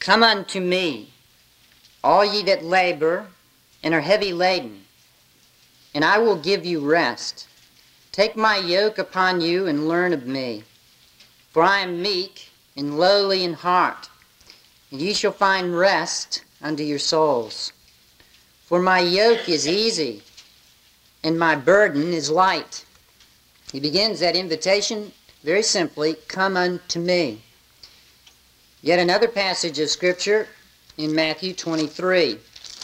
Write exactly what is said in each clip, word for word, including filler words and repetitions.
Come unto me, all ye that labor and are heavy laden, and I will give you rest. Take my yoke upon you and learn of me, for I am meek and lowly in heart, and ye shall find rest unto your souls. For my yoke is easy, and my burden is light. He begins that invitation very simply, come unto me. Yet another passage of Scripture in Matthew twenty-three.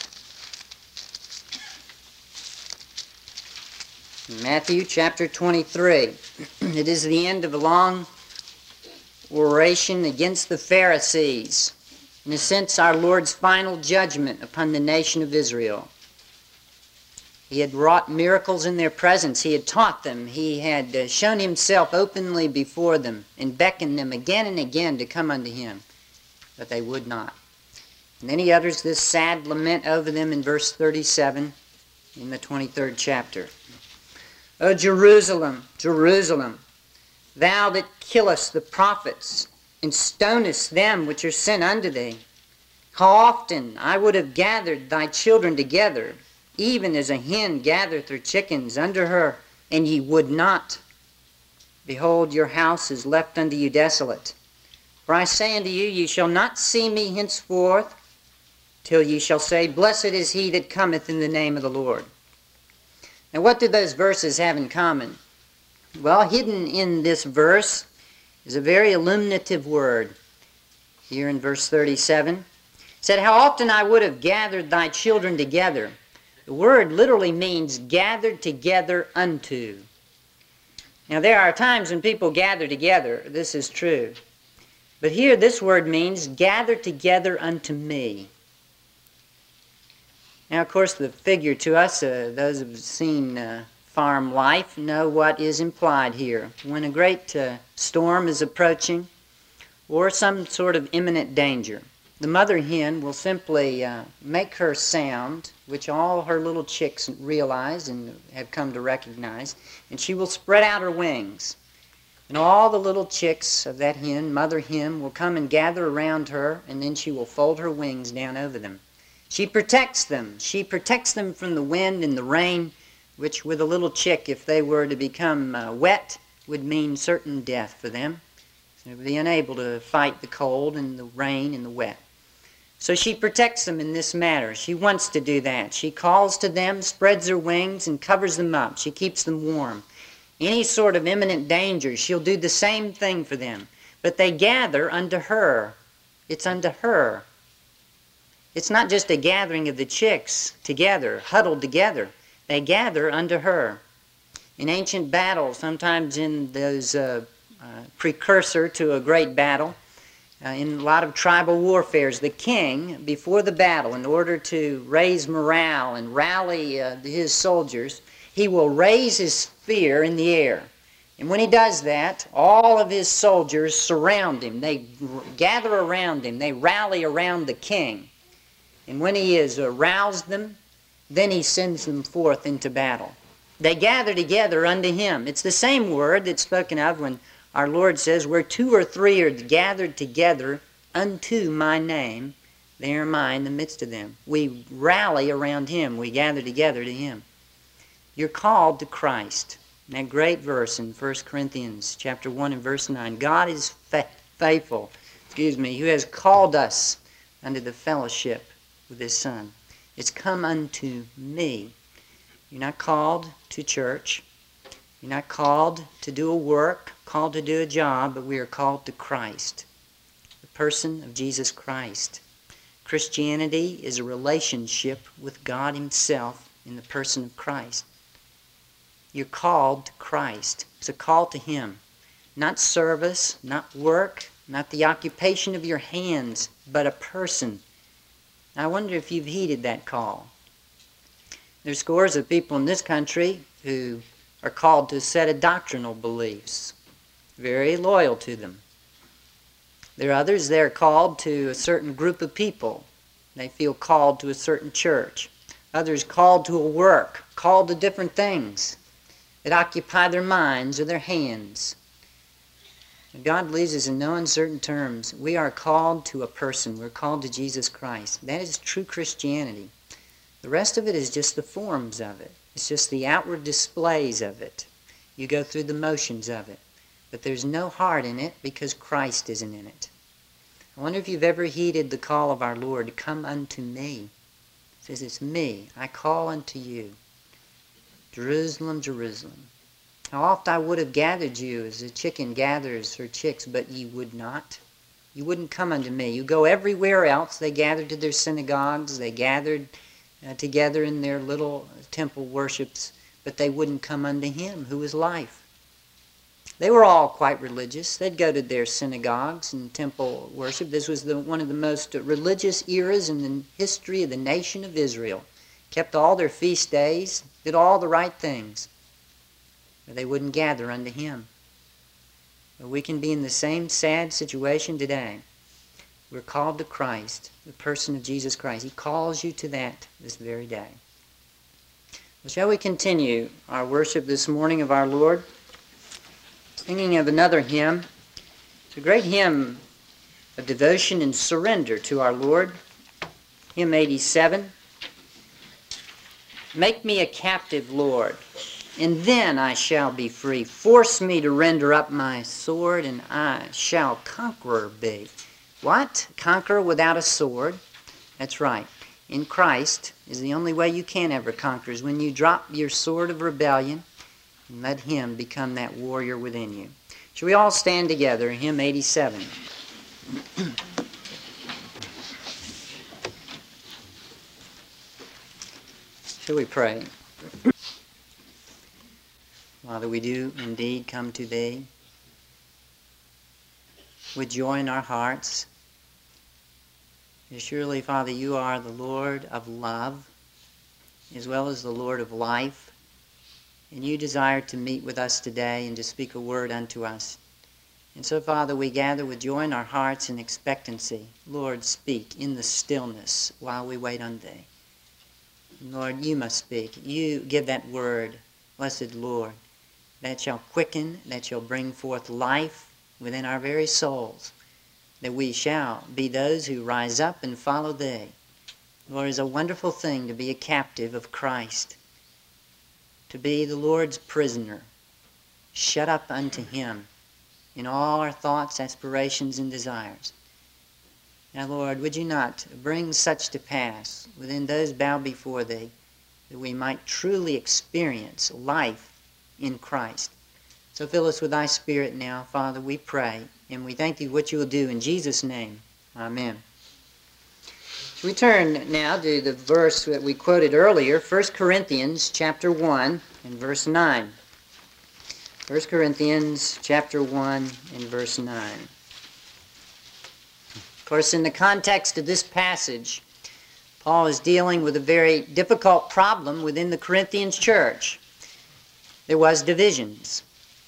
Matthew chapter twenty-three. It is the end of a long oration against the Pharisees. In a sense, our Lord's final judgment upon the nation of Israel. He had wrought miracles in their presence. He had taught them. He had uh, shown himself openly before them and beckoned them again and again to come unto him. But they would not. And then he utters this sad lament over them in verse thirty-seven in the twenty-third chapter. O Jerusalem, Jerusalem, thou that killest the prophets and stonest them which are sent unto thee, how often I would have gathered thy children together, even as a hen gathereth her chickens under her, and ye would not. Behold, your house is left unto you desolate. For I say unto you, ye shall not see me henceforth, till ye shall say, Blessed is he that cometh in the name of the Lord. Now what do those verses have in common? Well, hidden in this verse is a very illuminative word. Here in verse thirty-seven, it said, how often I would have gathered thy children together. The word literally means gathered together unto. Now there are times when people gather together. This is true. But here this word means gathered together unto me. Now, of course, the figure to us, uh, those who have seen uh, farm life, know what is implied here. When a great uh, storm is approaching or some sort of imminent danger, the mother hen will simply uh, make her sound, which all her little chicks realize and have come to recognize, and she will spread out her wings. And all the little chicks of that hen, mother hen, will come and gather around her, and then she will fold her wings down over them. She protects them. She protects them from the wind and the rain, which with a little chick, if they were to become uh, wet, would mean certain death for them. So they would be unable to fight the cold and the rain and the wet. So she protects them in this matter. She wants to do that. She calls to them, spreads her wings, and covers them up. She keeps them warm. Any sort of imminent danger, she'll do the same thing for them. But they gather unto her. It's unto her. It's not just a gathering of the chicks together, huddled together. They gather unto her. In ancient battles, sometimes in those uh, uh, precursor to a great battle, uh, in a lot of tribal warfares, the king, before the battle, in order to raise morale and rally uh, his soldiers, he will raise his spear in the air. And when he does that, all of his soldiers surround him. They gather around him. They rally around the king. And when he has aroused them, then he sends them forth into battle. They gather together unto him. It's the same word that's spoken of when our Lord says, where two or three are gathered together unto my name, there am I in the midst of them. We rally around him. We gather together to him. You're called to Christ. In that great verse in First Corinthians chapter one and verse nine, God is fa faithful, excuse me, who has called us unto the fellowship with his Son. It's come unto me. You're not called to church. You're not called to do a work, called to do a job, but we are called to Christ, the person of Jesus Christ. Christianity is a relationship with God himself in the person of Christ. You're called to Christ. It's a call to him. Not service, not work, not the occupation of your hands, but a person. I wonder if you've heeded that call. There's scores of people in this country who are called to a set of doctrinal beliefs, very loyal to them. There are others that are called to a certain group of people. They feel called to a certain church. Others called to a work, called to different things that occupy their minds or their hands. God leads us in no uncertain terms. We are called to a person. We're called to Jesus Christ. That is true Christianity. The rest of it is just the forms of it. It's just the outward displays of it. You go through the motions of it. But there's no heart in it because Christ isn't in it. I wonder if you've ever heeded the call of our Lord, come unto me. It says, it's me. I call unto you. Jerusalem, Jerusalem. How oft I would have gathered you as a chicken gathers her chicks, but ye would not. You wouldn't come unto me. You go everywhere else. They gathered to their synagogues. They gathered uh, together in their little temple worships, but they wouldn't come unto him who is life. They were all quite religious. They'd go to their synagogues and temple worship. This was the, one of the most religious eras in the history of the nation of Israel. Kept all their feast days, did all the right things. But they wouldn't gather unto him. But we can be in the same sad situation today. We're called to Christ, the person of Jesus Christ. He calls you to that this very day. Well, shall we continue our worship this morning of our Lord? Singing of another hymn. It's a great hymn of devotion and surrender to our Lord. Hymn eighty-seven. Make me a captive, Lord, and then I shall be free. Force me to render up my sword, and I shall conqueror be. What? Conquer without a sword? That's right. In Christ is the only way you can ever conquer, is when you drop your sword of rebellion and let him become that warrior within you. Shall we all stand together? Hymn eighty-seven. Shall we pray? Father, we do indeed come to thee with joy in our hearts. Surely, Father, you are the Lord of love as well as the Lord of life. And you desire to meet with us today and to speak a word unto us. And so, Father, we gather with joy in our hearts in expectancy. Lord, speak in the stillness while we wait on thee. Lord, you must speak. You give that word, blessed Lord, that shall quicken, that shall bring forth life within our very souls, that we shall be those who rise up and follow thee. Lord, it is a wonderful thing to be a captive of Christ, to be the Lord's prisoner, shut up unto him in all our thoughts, aspirations, and desires. Now, Lord, would you not bring such to pass within those bow before thee, that we might truly experience life in Christ. So fill us with thy Spirit now, Father, we pray, and we thank thee what you will do in Jesus' name. Amen. We turn now to the verse that we quoted earlier, First Corinthians chapter one and verse nine. First Corinthians chapter one and verse nine. Of course, in the context of this passage, Paul is dealing with a very difficult problem within the Corinthians church. There was divisions.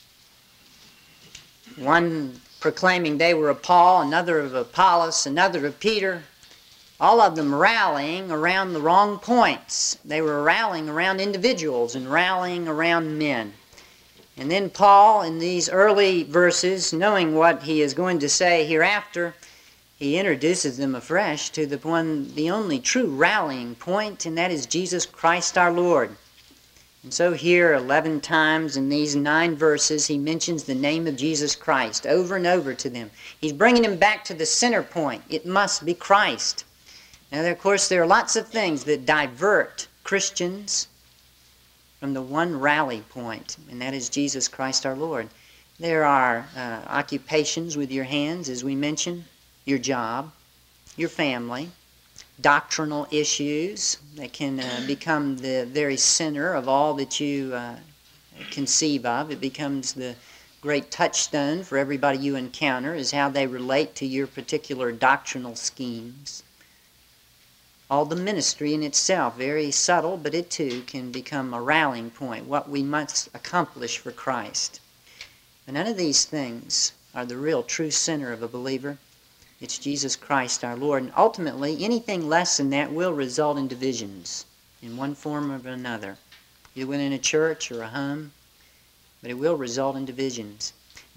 One proclaiming they were of Paul, another of Apollos, another of Peter. All of them rallying around the wrong points. They were rallying around individuals and rallying around men. And then Paul, in these early verses, knowing what he is going to say hereafter, he introduces them afresh to the one, the only true rallying point, and that is Jesus Christ our Lord. And so here, eleven times in these nine verses, he mentions the name of Jesus Christ over and over to them. He's bringing them back to the center point. It must be Christ. Now, of course, there are lots of things that divert Christians from the one rally point, and that is Jesus Christ our Lord. There are uh, occupations with your hands, as we mentioned, your job, your family, doctrinal issues that can uh, become the very center of all that you uh, conceive of. It becomes the great touchstone for everybody you encounter, is how they relate to your particular doctrinal schemes. All the ministry in itself, very subtle, but it too can become a rallying point, what we must accomplish for Christ. But none of these things are the real true center of a believer. It's Jesus Christ our Lord. And ultimately, anything less than that will result in divisions in one form or another, either within a church or a home, but it will result in divisions.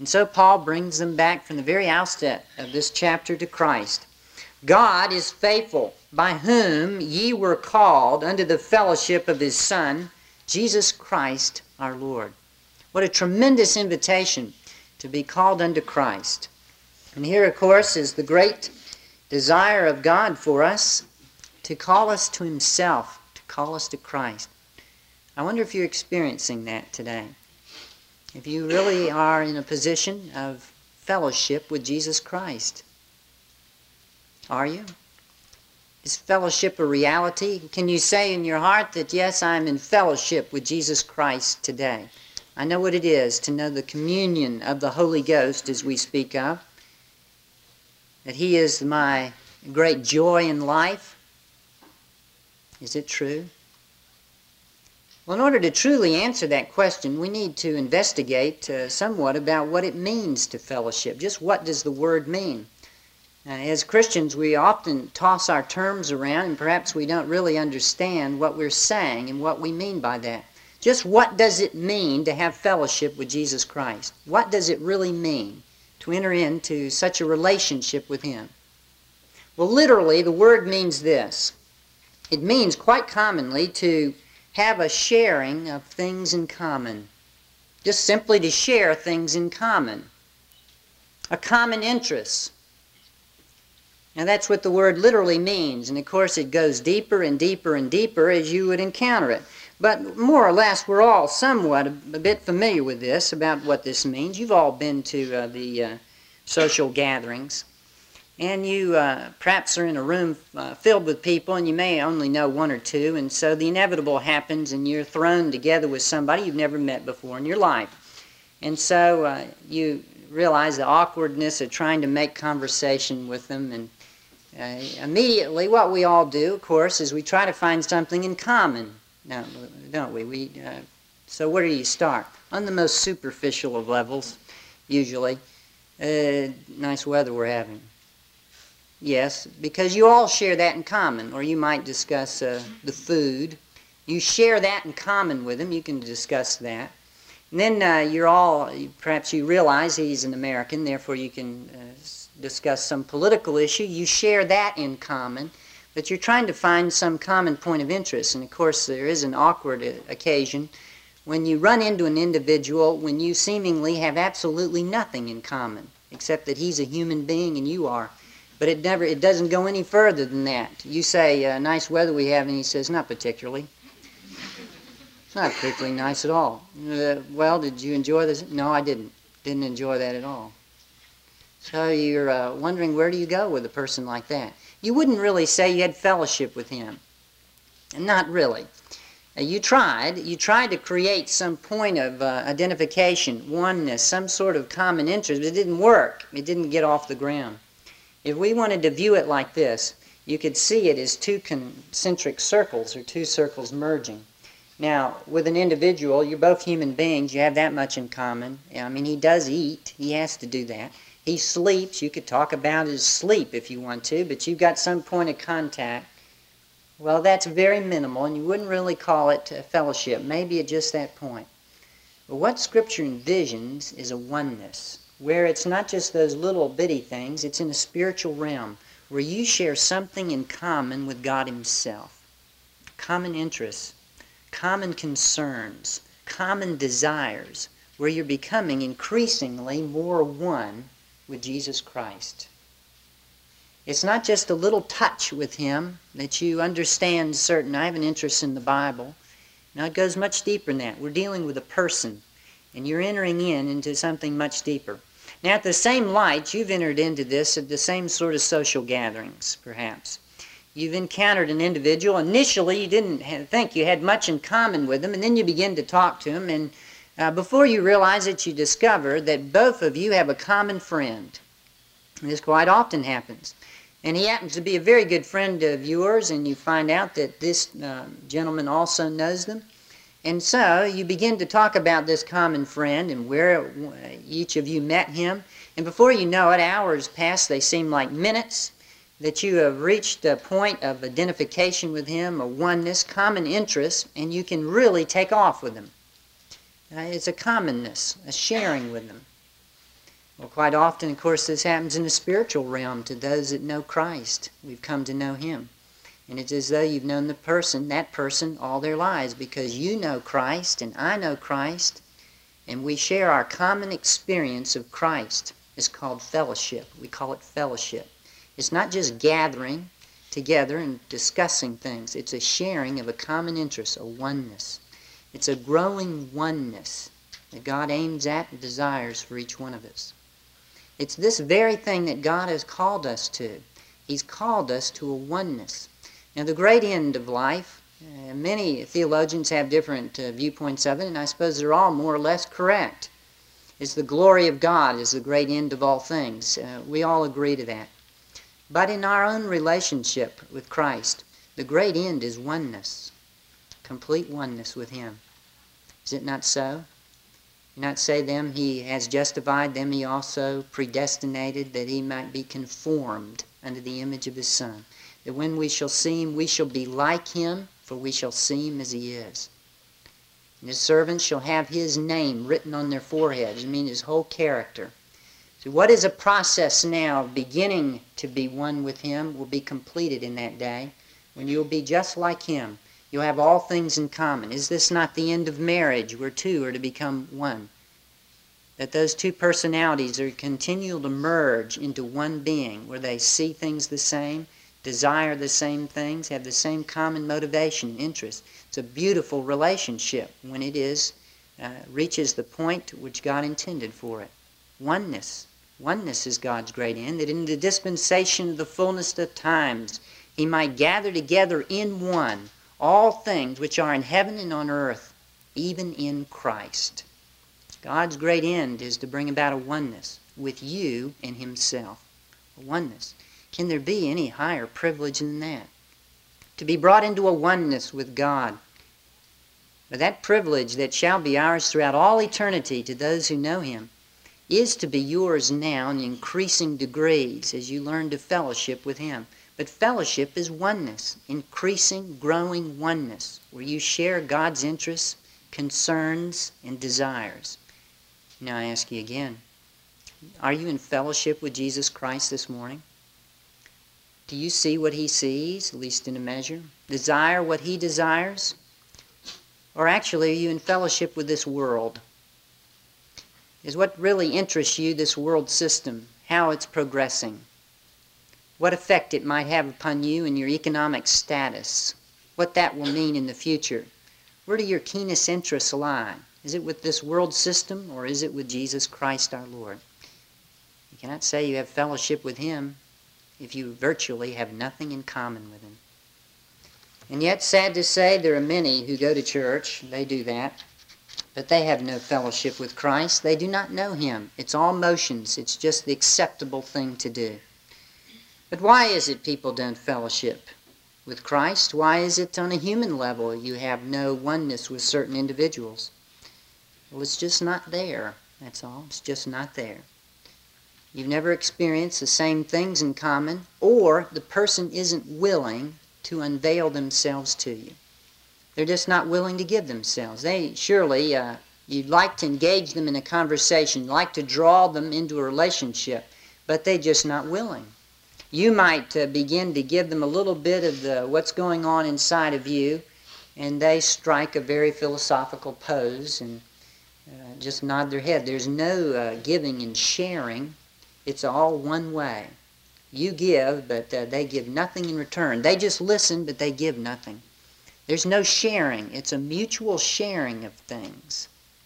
And so Paul brings them back from the very outset of this chapter to Christ. God is faithful, by whom ye were called unto the fellowship of his Son, Jesus Christ our Lord. What a tremendous invitation to be called unto Christ. And here, of course, is the great desire of God for us to call us to himself, to call us to Christ. I wonder if you're experiencing that today. If you really are in a position of fellowship with Jesus Christ. Are you? Is fellowship a reality? Can you say in your heart that, yes, I'm in fellowship with Jesus Christ today? I know what it is to know the communion of the Holy Ghost, as we speak of. That he is my great joy in life. Is it true? Well, in order to truly answer that question, we need to investigate uh, somewhat about what it means to fellowship. Just what does the word mean? Uh, as Christians, we often toss our terms around, and perhaps we don't really understand what we're saying and what we mean by that. Just what does it mean to have fellowship with Jesus Christ? What does it really mean to enter into such a relationship with him? Well, literally, the word means this. It means quite commonly to have a sharing of things in common. Just simply to share things in common. A common interest. Now that's what the word literally means, and of course it goes deeper and deeper and deeper as you would encounter it. But more or less we're all somewhat a, a bit familiar with this, about what this means. You've all been to uh, the uh, social gatherings, and you uh, perhaps are in a room uh, filled with people, and you may only know one or two, and so the inevitable happens, and you're thrown together with somebody you've never met before in your life. And so uh, you realize the awkwardness of trying to make conversation with them, and Uh, immediately, what we all do, of course, is we try to find something in common, no, don't we? we uh, so where do you start? On the most superficial of levels, usually. Uh, nice weather we're having. Yes, because you all share that in common, or you might discuss uh, the food. You share that in common with them, you can discuss that. And then uh, you're all, perhaps you realize he's an American, therefore you can uh, discuss some political issue. You share that in common, but you're trying to find some common point of interest. And of course there is an awkward occasion when you run into an individual when you seemingly have absolutely nothing in common, except that he's a human being and you are. But it never, it doesn't go any further than that. You say, uh, nice weather we have, and he says, not particularly. It's not particularly nice at all. Uh, well, did you enjoy this? No, I didn't. Didn't enjoy that at all. So you're uh, wondering, where do you go with a person like that? You wouldn't really say you had fellowship with him. Not really. Uh, you tried. You tried to create some point of uh, identification, oneness, some sort of common interest, but it didn't work. It didn't get off the ground. If we wanted to view it like this, you could see it as two concentric circles, or two circles merging. Now, with an individual, you're both human beings. You have that much in common. I mean, he does eat. He has to do that. He sleeps. You could talk about his sleep if you want to, but you've got some point of contact. Well, that's very minimal, and you wouldn't really call it a fellowship, maybe at just that point. But what Scripture envisions is a oneness, where it's not just those little bitty things, it's in a spiritual realm, where you share something in common with God himself. Common interests, common concerns, common desires, where you're becoming increasingly more one with Jesus Christ. It's not just a little touch with him that you understand certain, I have an interest in the Bible. Now it goes much deeper than that. We're dealing with a person, and you're entering in into something much deeper. Now at the same light, you've entered into this at the same sort of social gatherings, perhaps. You've encountered an individual. Initially, you didn't think you had much in common with them, and then you begin to talk to him, and Uh, before you realize it, you discover that both of you have a common friend. This quite often happens. And he happens to be a very good friend of yours, and you find out that this uh, gentleman also knows them. And so you begin to talk about this common friend and where each of you met him. And before you know it, hours pass. They seem like minutes, that you have reached a point of identification with him, a oneness, common interest, and you can really take off with him. Uh, it's a commonness, a sharing with them. Well, quite often, of course, this happens in the spiritual realm to those that know Christ. We've come to know Him. And it's as though you've known the person, that person, all their lives, because you know Christ and I know Christ, and we share our common experience of Christ. It's called fellowship. We call it fellowship. It's not just gathering together and discussing things. It's a sharing of a common interest, a oneness. It's a growing oneness that God aims at and desires for each one of us. It's this very thing that God has called us to. He's called us to a oneness. Now, the great end of life, uh, many theologians have different uh, viewpoints of it, and I suppose they're all more or less correct. Is the glory of God is the great end of all things. Uh, we all agree to that. But in our own relationship with Christ, the great end is oneness, complete oneness with Him. Is it not so? You not say them He has justified, them He also predestinated, that He might be conformed unto the image of His Son. That when we shall see Him, we shall be like Him, for we shall see Him as He is. And His servants shall have His name written on their foreheads. I mean His whole character. So what is a process now beginning to be one with Him will be completed in that day, when you'll be just like Him. You'll have all things in common. Is this not the end of marriage, where two are to become one? That those two personalities are continual to merge into one being, where they see things the same, desire the same things, have the same common motivation, interest. It's a beautiful relationship when it is uh, reaches the point which God intended for it. Oneness. Oneness is God's great end, that in the dispensation of the fullness of times He might gather together in one all things which are in heaven and on earth, even in Christ. God's great end is to bring about a oneness with you and Himself. A oneness. Can there be any higher privilege than that? To be brought into a oneness with God. But that privilege that shall be ours throughout all eternity to those who know Him is to be yours now in increasing degrees as you learn to fellowship with Him. But fellowship is oneness, increasing, growing oneness, where you share God's interests, concerns, and desires. Now I ask you again, are you in fellowship with Jesus Christ this morning? Do you see what He sees, at least in a measure? Desire what He desires? Or actually, are you in fellowship with this world? Is what really interests you this world system, how it's progressing? What effect it might have upon you and your economic status? What that will mean in the future? Where do your keenest interests lie? Is it with this world system, or is it with Jesus Christ our Lord? You cannot say you have fellowship with Him if you virtually have nothing in common with Him. And yet, sad to say, there are many who go to church, they do that, but they have no fellowship with Christ. They do not know Him. It's all motions. It's just the acceptable thing to do. But why is it people don't fellowship with Christ? Why is it on a human level you have no oneness with certain individuals? Well, it's just not there. That's all. It's just not there. You've never experienced the same things in common, or the person isn't willing to unveil themselves to you. They're just not willing to give themselves. They surely, uh, you'd like to engage them in a conversation, like to draw them into a relationship, but they're just not willing. You might uh, begin to give them a little bit of the what's going on inside of you, and they strike a very philosophical pose and uh, just nod their head. There's no uh, giving and sharing. It's all one way. You give, but uh, they give nothing in return. They just listen, but they give nothing. There's no sharing. It's a mutual sharing of things.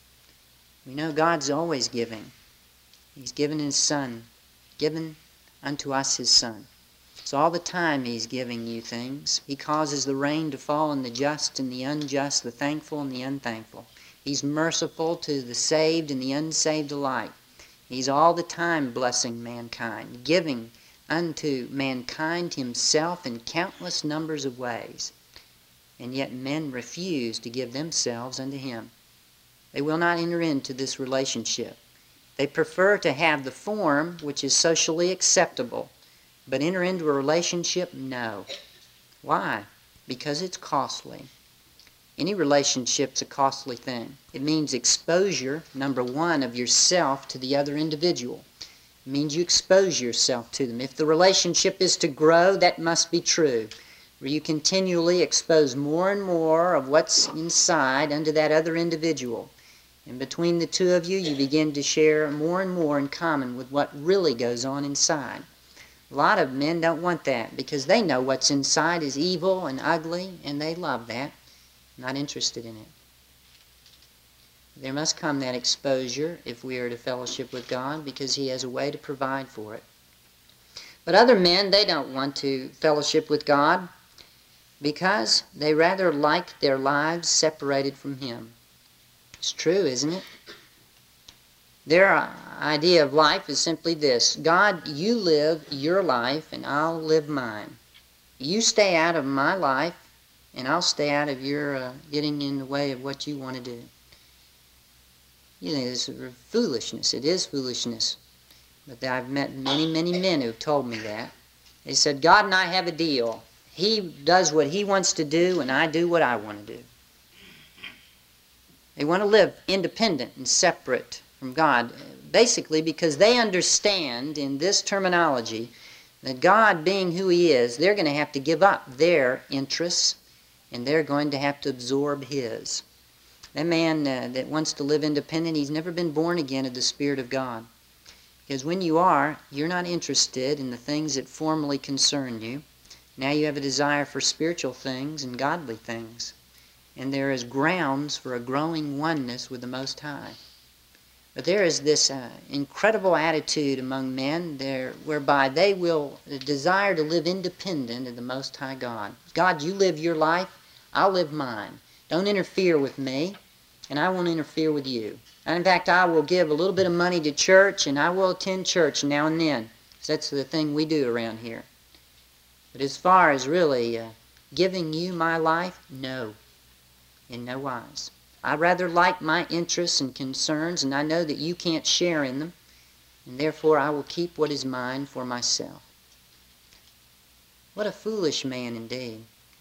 We know God's always giving. He's given His Son, given unto us His Son. So all the time He's giving you things. He causes the rain to fall on the just and the unjust, the thankful and the unthankful. He's merciful to the saved and the unsaved alike. He's all the time blessing mankind, giving unto mankind Himself in countless numbers of ways. And yet men refuse to give themselves unto Him. They will not enter into this relationship. They prefer to have the form which is socially acceptable, but enter into a relationship? No. Why? Because it's costly. Any relationship's a costly thing. It means exposure, number one, of yourself to the other individual. It means you expose yourself to them. If the relationship is to grow, that must be true, where you continually expose more and more of what's inside unto that other individual. And between the two of you, you begin to share more and more in common with what really goes on inside. A lot of men don't want that because they know what's inside is evil and ugly, and they love that. Not interested in it. There must come that exposure if we are to fellowship with God, because He has a way to provide for it. But other men, they don't want to fellowship with God because they rather like their lives separated from Him. It's true, isn't it? Their idea of life is simply this: God, you live your life and I'll live mine. You stay out of my life and I'll stay out of your uh, getting in the way of what you want to do. You know, it's foolishness. It is foolishness. But I've met many, many men who've told me that. They said, God and I have a deal. He does what He wants to do and I do what I want to do. They want to live independent and separate from God, basically because they understand in this terminology that God, being who He is, they're going to have to give up their interests and they're going to have to absorb His. That man uh, that wants to live independent, he's never been born again of the Spirit of God. Because when you are, you're not interested in the things that formerly concern you. Now you have a desire for spiritual things and godly things. And there is grounds for a growing oneness with the Most High. But there is this uh, incredible attitude among men there, whereby they will desire to live independent of the Most High God. God, you live your life, I'll live mine. Don't interfere with me, and I won't interfere with you. And in fact, I will give a little bit of money to church, and I will attend church now and then. Because that's the thing we do around here. But as far as really uh, giving you my life, no. In no wise. I rather like my interests and concerns, and I know that you can't share in them, and therefore I will keep what is mine for myself. What a foolish man indeed.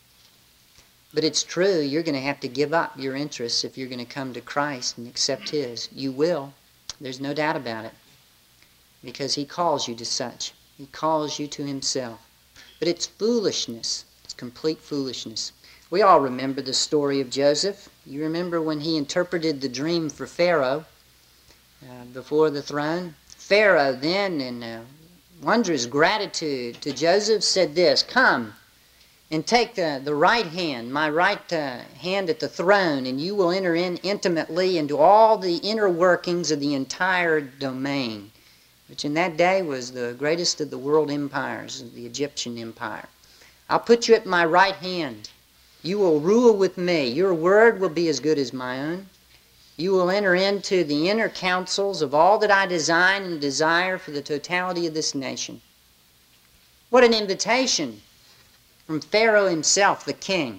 But it's true, you're going to have to give up your interests if you're going to come to Christ and accept His. You will. There's no doubt about it. Because He calls you to such. He calls you to Himself. But it's foolishness. It's complete foolishness. We all remember the story of Joseph. You remember when he interpreted the dream for Pharaoh uh, before the throne? Pharaoh then, in uh, wondrous gratitude to Joseph, said this, "Come and take the, the right hand, my right uh, hand at the throne, and you will enter in intimately into all the inner workings of the entire domain," which in that day was the greatest of the world empires, the Egyptian empire. "I'll put you at my right hand. You will rule with me. Your word will be as good as my own. You will enter into the inner counsels of all that I design and desire for the totality of this nation." What an invitation from Pharaoh himself, the king.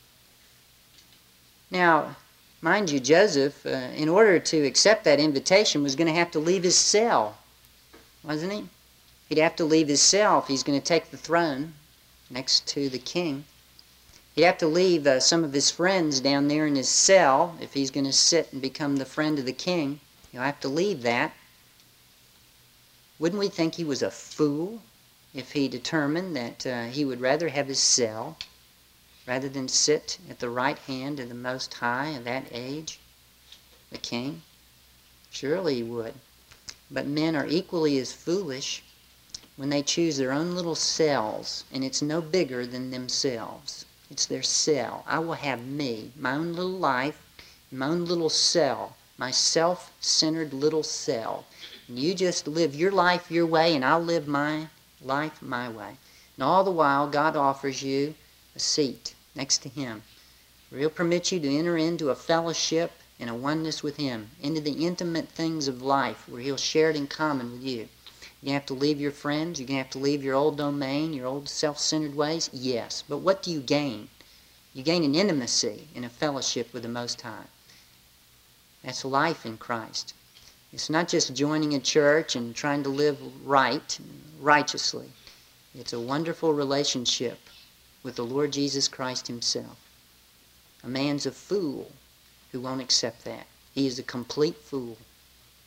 Now, mind you, Joseph, uh, in order to accept that invitation, was going to have to leave his cell, wasn't he? He'd have to leave his cell if he's going to take the throne next to the king. He'd have to leave uh, some of his friends down there in his cell if he's going to sit and become the friend of the king. He'll have to leave that. Wouldn't we think he was a fool if he determined that uh, he would rather have his cell rather than sit at the right hand of the Most High of that age, the king? Surely he would. But men are equally as foolish when they choose their own little cells, and it's no bigger than themselves. It's their cell. I will have me, my own little life, my own little cell, my self-centered little cell. And you just live your life your way, and I'll live my life my way. And all the while, God offers you a seat next to Him, where He'll permit you to enter into a fellowship and a oneness with Him, into the intimate things of life, where He'll share it in common with you. You're going to have to leave your friends. You're going to have to leave your old domain, your old self-centered ways. Yes. But what do you gain? You gain an intimacy and a fellowship with the Most High. That's life in Christ. It's not just joining a church and trying to live right, righteously. It's a wonderful relationship with the Lord Jesus Christ Himself. A man's a fool who won't accept that. He is a complete fool.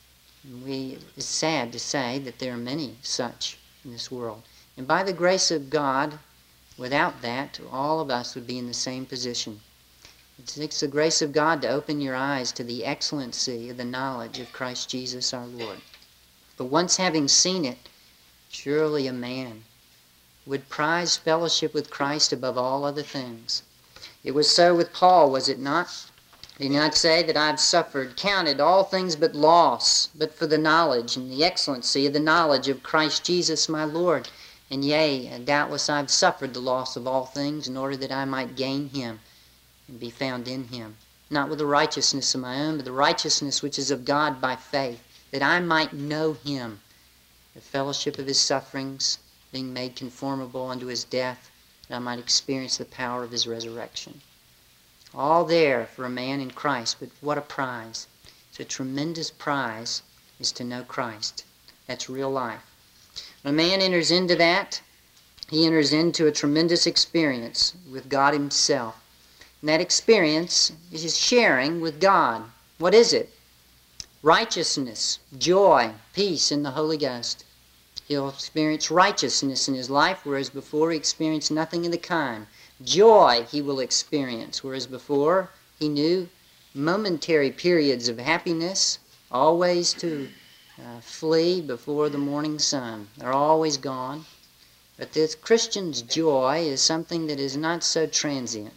We, it's sad to say that there are many such in this world. And by the grace of God, without that, all of us would be in the same position. It takes the grace of God to open your eyes to the excellency of the knowledge of Christ Jesus our Lord. But once having seen it, surely a man would prize fellowship with Christ above all other things. It was so with Paul, was it not? Did he not say that I've suffered, counted all things but loss, but for the knowledge and the excellency of the knowledge of Christ Jesus my Lord? And yea, doubtless I've suffered the loss of all things in order that I might gain him and be found in him, not with the righteousness of my own, but the righteousness which is of God by faith, that I might know him, the fellowship of his sufferings, being made conformable unto his death, that I might experience the power of his resurrection. All there for a man in Christ, but what a prize. It's a tremendous prize is to know Christ. That's real life. When a man enters into that, he enters into a tremendous experience with God himself. And that experience is his sharing with God. What is it? Righteousness, joy, peace in the Holy Ghost. He'll experience righteousness in his life, whereas before he experienced nothing of the kind. Joy he will experience, whereas before he knew momentary periods of happiness, always to uh, flee before the morning sun. They're always gone. But this Christian's joy is something that is not so transient.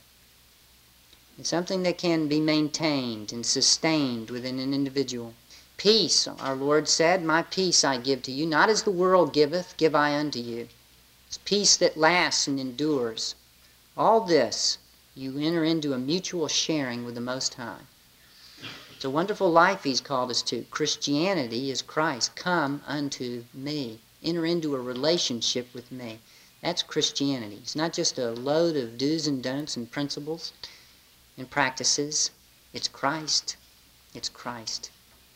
It's something that can be maintained and sustained within an individual. Peace, our Lord said, my peace I give to you, not as the world giveth, give I unto you. It's peace that lasts and endures. All this, you enter into a mutual sharing with the Most High. It's a wonderful life he's called us to. Christianity is Christ. Come unto me. Enter into a relationship with me. That's Christianity. It's not just a load of do's and don'ts and principles and practices. It's Christ. It's Christ.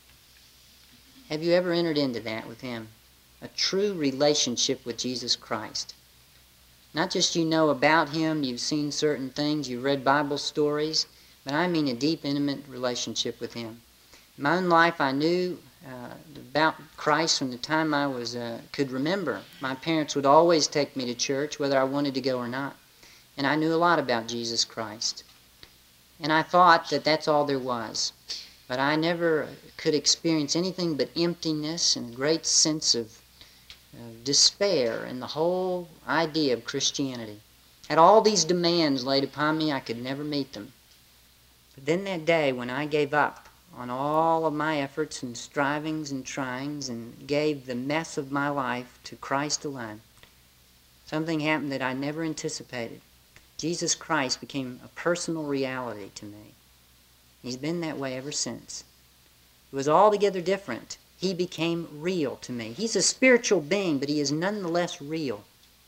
Have you ever entered into that with him? A true relationship with Jesus Christ. Not just you know about him, you've seen certain things, you've read Bible stories, but I mean a deep, intimate relationship with him. In my own life, I knew uh, about Christ from the time I was uh, could remember. My parents would always take me to church, whether I wanted to go or not. And I knew a lot about Jesus Christ. And I thought that that's all there was. But I never could experience anything but emptiness and a great sense of uh, despair in the whole idea of Christianity. Had all these demands laid upon me, I could never meet them. But then that day when I gave up on all of my efforts and strivings and tryings and gave the mess of my life to Christ alone, something happened that I never anticipated. Jesus Christ became a personal reality to me. He's been that way ever since. It was altogether different. He became real to me. He's a spiritual being, but he is nonetheless real.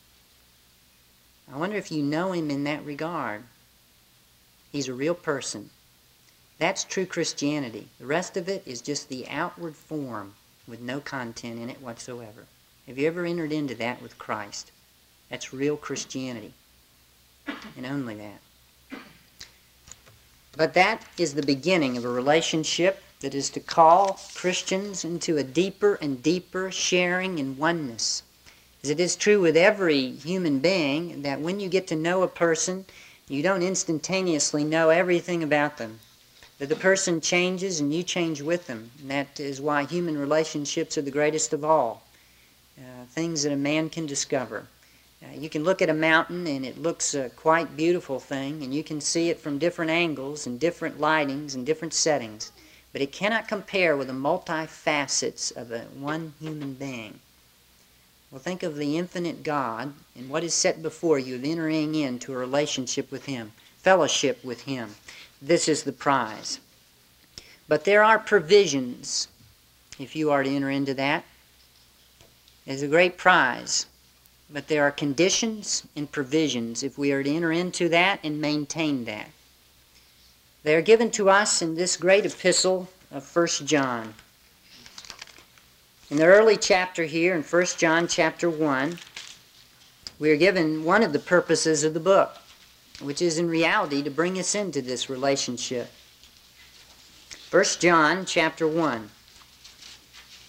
I wonder if you know him in that regard. He's a real person. That's true Christianity. The rest of it is just the outward form with no content in it whatsoever. Have you ever entered into that with Christ? That's real Christianity. And only that. But that is the beginning of a relationship that is to call Christians into a deeper and deeper sharing and oneness. As it is true with every human being, that when you get to know a person, you don't instantaneously know everything about them. That the person changes and you change with them. And that is why human relationships are the greatest of all. Uh, things that a man can discover. Uh, you can look at a mountain and it looks a quite beautiful thing, and you can see it from different angles and different lightings and different settings. But it cannot compare with the multi-facets of a one human being. Well, think of the infinite God and what is set before you of entering into a relationship with him, fellowship with him. This is the prize. But there are provisions if you are to enter into that. There's a great prize. But there are conditions and provisions if we are to enter into that and maintain that. They are given to us in this great epistle of First John. In the early chapter here, in First John chapter one, we are given one of the purposes of the book, which is in reality to bring us into this relationship. First John chapter one.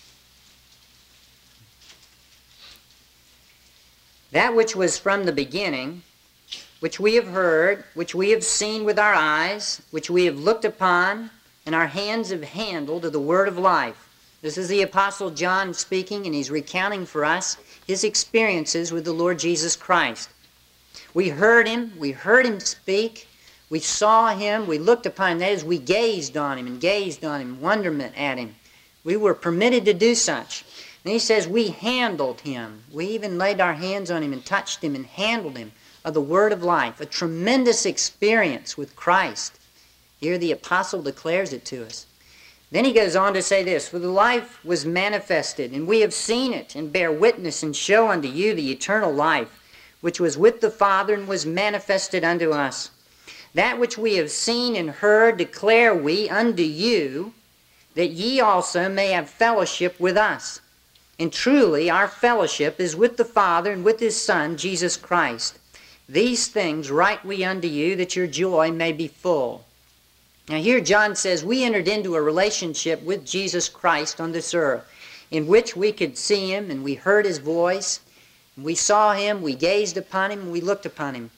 That which was from the beginning, which we have heard, which we have seen with our eyes, which we have looked upon, and our hands have handled of the word of life. This is the Apostle John speaking, and he's recounting for us his experiences with the Lord Jesus Christ. We heard him, we heard him speak, we saw him, we looked upon him. That is, we gazed on him and gazed on him, wonderment at him. We were permitted to do such. And he says we handled him. We even laid our hands on him and touched him and handled him of the word of life. A tremendous experience with Christ. Here the apostle declares it to us. Then he goes on to say this, for the life was manifested, and we have seen it, and bear witness, and show unto you the eternal life, which was with the Father, and was manifested unto us. That which we have seen and heard declare we unto you, that ye also may have fellowship with us. And truly our fellowship is with the Father and with his Son, Jesus Christ. These things write we unto you, that your joy may be full. Now here John says we entered into a relationship with Jesus Christ on this earth, in which we could see him and we heard his voice, and we saw him, we gazed upon him, and we looked upon him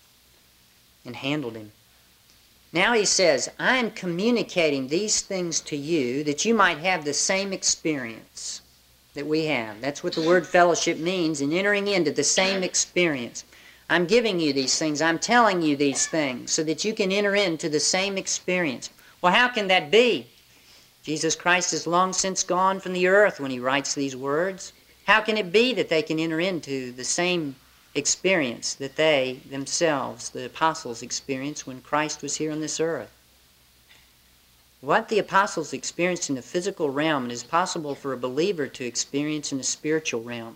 and handled him. Now he says, I am communicating these things to you that you might have the same experience that we have. That's what the word fellowship means, in entering into the same experience. I'm giving you these things. I'm telling you these things so that you can enter into the same experience. Well, how can that be? Jesus Christ is long since gone from the earth when he writes these words. How can it be that they can enter into the same experience that they themselves, the apostles, experienced when Christ was here on this earth? What the apostles experienced in the physical realm, it is possible for a believer to experience in the spiritual realm.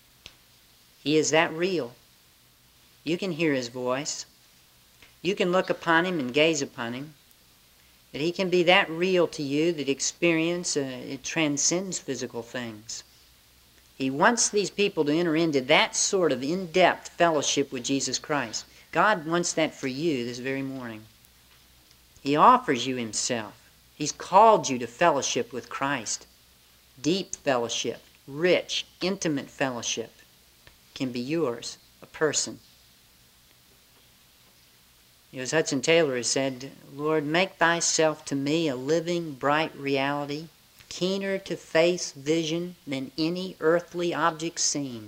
He is that real. You can hear his voice. You can look upon him and gaze upon him. That he can be that real to you that experience, uh, it transcends physical things. He wants these people to enter into that sort of in-depth fellowship with Jesus Christ. God wants that for you this very morning. He offers you himself. He's called you to fellowship with Christ. Deep fellowship, rich, intimate fellowship can be yours, a person. As Hudson Taylor has said, Lord, make thyself to me a living, bright reality, keener to faith's vision than any earthly object seen.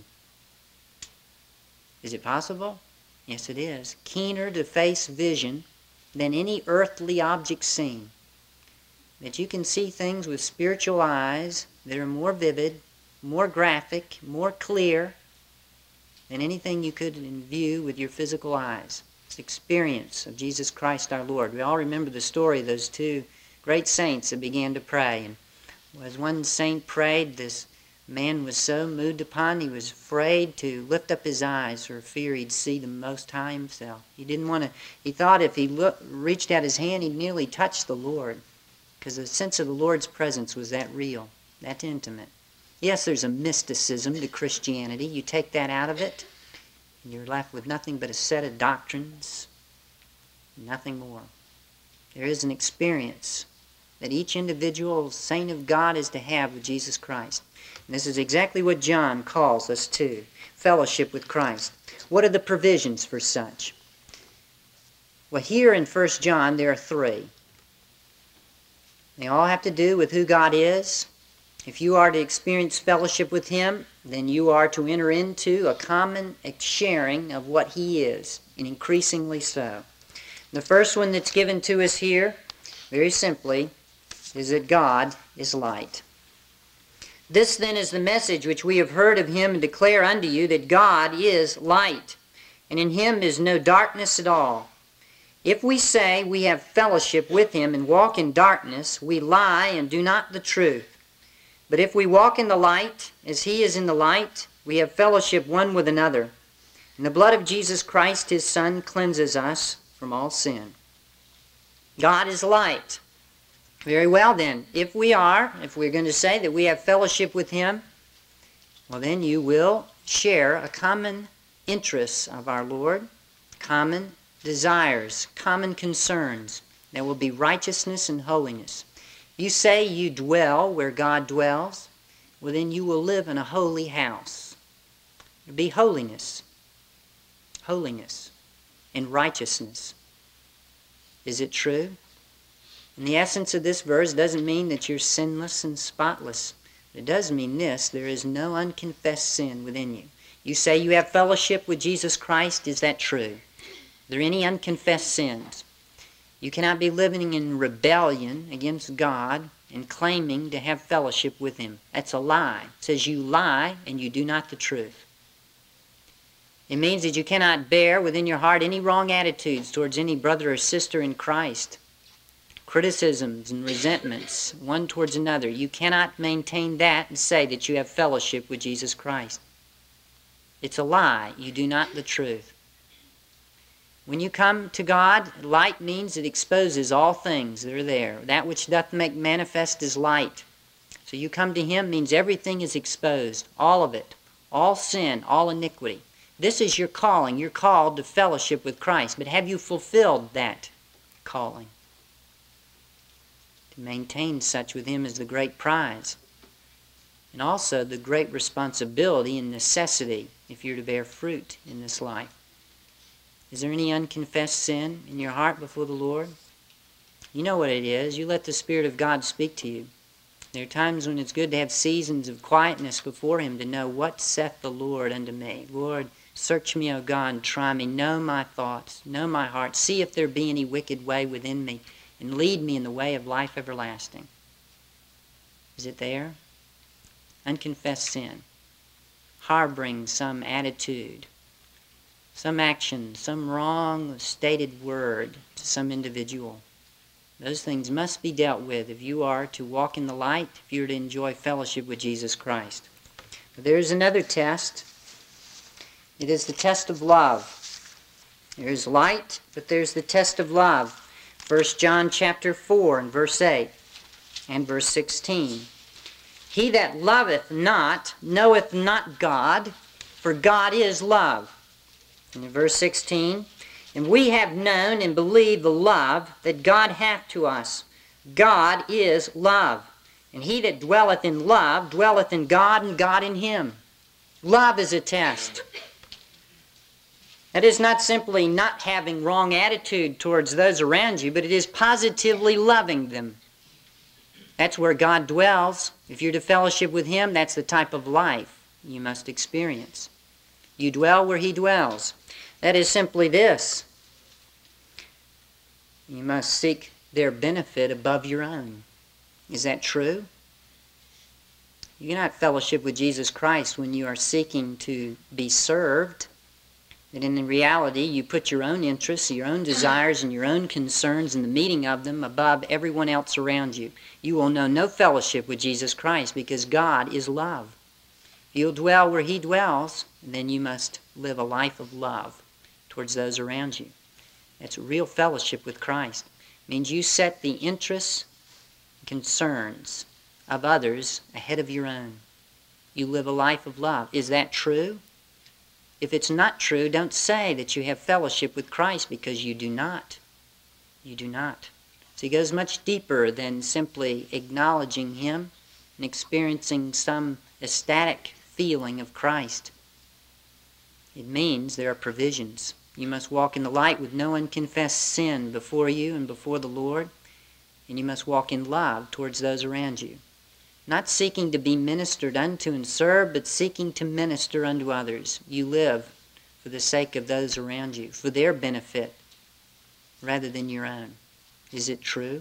Is it possible? Yes, it is. Keener to faith's vision than any earthly object seen. That you can see things with spiritual eyes that are more vivid, more graphic, more clear than anything you could view with your physical eyes. It's the experience of Jesus Christ our Lord. We all remember the story of those two great saints that began to pray. And as one saint prayed, this man was so moved upon, he was afraid to lift up his eyes for fear he'd see the Most High himself. He didn't want to, he thought if he looked, reached out his hand, he'd nearly touch the Lord. Because the sense of the Lord's presence was that real, that intimate. Yes, there's a mysticism to Christianity. You take that out of it, and you're left with nothing but a set of doctrines, nothing more. There is an experience that each individual saint of God is to have with Jesus Christ. And this is exactly what John calls us to, fellowship with Christ. What are the provisions for such? Well, here in First John there are three. They all have to do with who God is. If you are to experience fellowship with him, then you are to enter into a common sharing of what he is, and increasingly so. The first one that's given to us here, very simply, is that God is light. This then is the message which we have heard of him and declare unto you, that God is light, and in him is no darkness at all. If we say we have fellowship with him and walk in darkness, we lie and do not the truth. But if we walk in the light, as he is in the light, we have fellowship one with another. And the blood of Jesus Christ, his Son, cleanses us from all sin. God is light. Very well then, if we are, if we're going to say that we have fellowship with him, well then you will share a common interest of our Lord, common desires, common concerns. There will be righteousness and holiness. You say you dwell where God dwells, well then you will live in a holy house. There will be holiness. holiness and righteousness. Is it true? And the essence of this verse doesn't mean that you're sinless and spotless. It does mean this: there is no unconfessed sin within you. You say you have fellowship with Jesus Christ. Is that true? Are there any unconfessed sins? You cannot be living in rebellion against God and claiming to have fellowship with Him. That's a lie. It says you lie and you do not the truth. It means that you cannot bear within your heart any wrong attitudes towards any brother or sister in Christ. Criticisms and resentments one towards another. You cannot maintain that and say that you have fellowship with Jesus Christ. It's a lie. You do not the truth. When you come to God, light means it exposes all things that are there. That which doth make manifest is light. So you come to Him means everything is exposed, all of it, all sin, all iniquity. This is your calling. You're called to fellowship with Christ. But have you fulfilled that calling? To maintain such with Him is the great prize. And also the great responsibility and necessity if you're to bear fruit in this life. Is there any unconfessed sin in your heart before the Lord? You know what it is. You let the Spirit of God speak to you. There are times when it's good to have seasons of quietness before Him to know what saith the Lord unto me. Lord, search me, O God, and try me. Know my thoughts. Know my heart. See if there be any wicked way within me, and lead me in the way of life everlasting. Is it there? Unconfessed sin. Harboring some attitude, some action, some wrong stated word to some individual. Those things must be dealt with if you are to walk in the light, if you are to enjoy fellowship with Jesus Christ. But there's another test. It is the test of love. There's light, but there's the test of love. First John chapter four and verse eight and verse sixteen. He that loveth not knoweth not God, for God is love. And in verse sixteen, and we have known and believed the love that God hath to us. God is love. And he that dwelleth in love dwelleth in God, and God in him. Love is a test. That is not simply not having wrong attitude towards those around you, but it is positively loving them. That's where God dwells. If you're to fellowship with Him, that's the type of life you must experience. You dwell where He dwells. That is simply this: you must seek their benefit above your own. Is that true? You cannot fellowship with Jesus Christ when you are seeking to be served. That in reality you put your own interests, your own desires, and your own concerns and the meeting of them above everyone else around you. You will know no fellowship with Jesus Christ because God is love. If you'll dwell where He dwells, then you must live a life of love towards those around you. That's real fellowship with Christ. It means you set the interests and concerns of others ahead of your own. You live a life of love. Is that true? If it's not true, don't say that you have fellowship with Christ, because you do not. You do not. So He goes much deeper than simply acknowledging Him and experiencing some ecstatic feeling of Christ. It means there are provisions. You must walk in the light with no unconfessed sin before you and before the Lord, and you must walk in love towards those around you. Not seeking to be ministered unto and served, but seeking to minister unto others. You live for the sake of those around you, for their benefit, rather than your own. Is it true?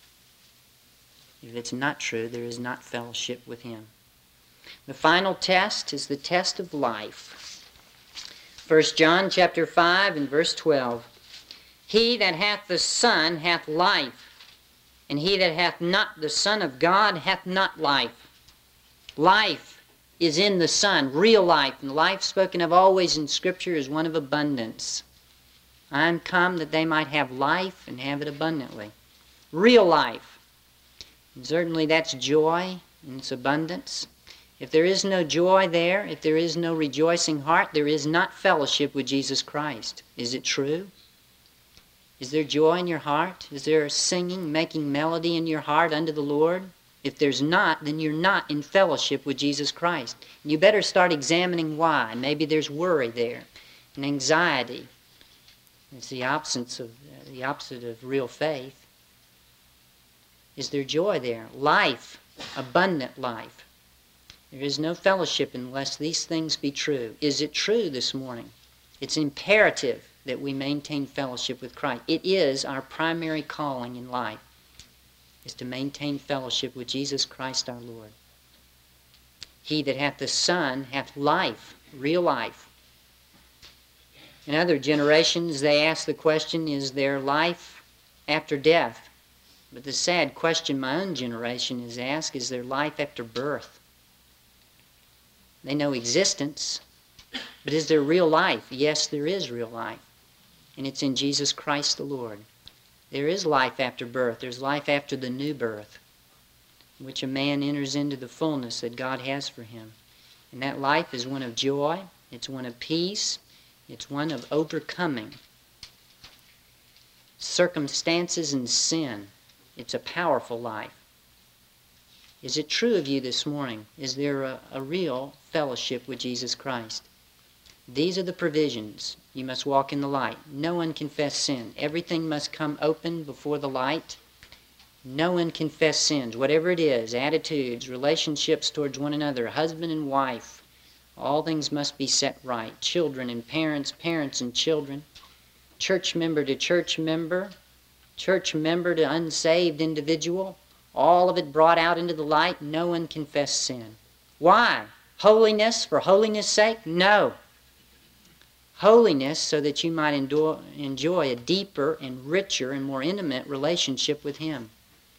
If it's not true, there is not fellowship with Him. The final test is the test of life. First John chapter five and verse twelve. He that hath the Son hath life, and he that hath not the Son of God hath not life. Life is in the Son, real life. And life spoken of always in Scripture is one of abundance. I am come that they might have life and have it abundantly. Real life. And certainly that's joy in its abundance. If there is no joy there, if there is no rejoicing heart, there is not fellowship with Jesus Christ. Is it true? Is there joy in your heart? Is there singing, making melody in your heart unto the Lord? If there's not, then you're not in fellowship with Jesus Christ. And you better start examining why. Maybe there's worry there. and anxiety. It's the opposite of, uh, the opposite of real faith. Is there joy there? Life, abundant life. There is no fellowship unless these things be true. Is it true this morning? It's imperative that we maintain fellowship with Christ. It is our primary calling in life, is to maintain fellowship with Jesus Christ our Lord. He that hath the Son hath life, real life. In other generations, they ask the question, is there life after death? But the sad question my own generation is asked, is there life after birth? They know existence, but is there real life? Yes, there is real life, and it's in Jesus Christ the Lord. There is life after birth. There's life after the new birth, in which a man enters into the fullness that God has for him. And that life is one of joy, it's one of peace, it's one of overcoming circumstances and sin. It's a powerful life. Is it true of you this morning? Is there a, a real fellowship with Jesus Christ? These are the provisions. You must walk in the light. No one confess sin. Everything must come open before the light. No one confess sins, whatever it is, attitudes, relationships towards one another, husband and wife. All things must be set right. Children and parents, parents and children, church member to church member, church member to unsaved individual, all of it brought out into the light. No one confess sin. Why? Holiness for holiness' sake? No. Holiness so that you might endure, enjoy a deeper and richer and more intimate relationship with Him.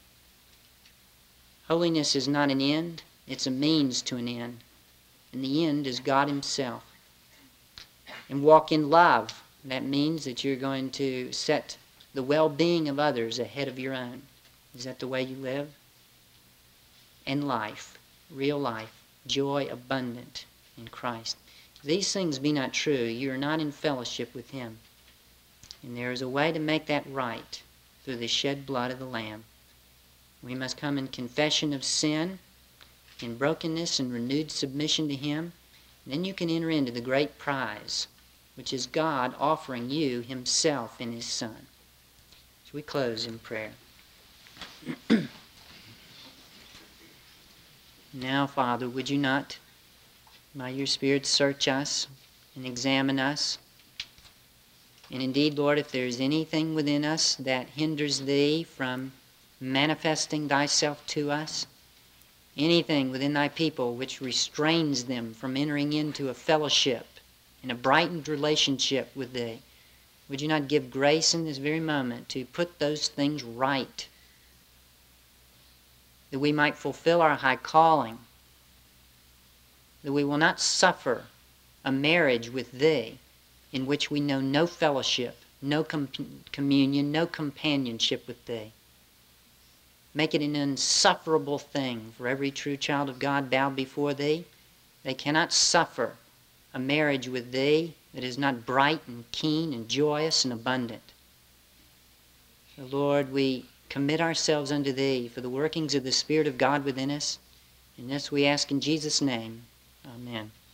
Holiness is not an end, it's a means to an end. And the end is God Himself. And walk in love. That means that you're going to set the well-being of others ahead of your own. Is that the way you live? And life, real life, joy abundant in Christ. If these things be not true, you are not in fellowship with Him. And there is a way to make that right through the shed blood of the Lamb. We must come in confession of sin, in brokenness and renewed submission to Him. And then you can enter into the great prize, which is God offering you Himself in His Son. So we close in prayer. Now, Father, would you not, by your Spirit, search us and examine us? And indeed, Lord, if there is anything within us that hinders Thee from manifesting Thyself to us, anything within Thy people which restrains them from entering into a fellowship and a brightened relationship with Thee, would you not give grace in this very moment to put those things right, that we might fulfill our high calling, that we will not suffer a marriage with Thee in which we know no fellowship, no com- communion, no companionship with Thee. Make it an insufferable thing for every true child of God bowed before Thee. They cannot suffer a marriage with Thee that is not bright and keen and joyous and abundant. So, Lord, we commit ourselves unto Thee for the workings of the Spirit of God within us. And this we ask in Jesus' name. Amen.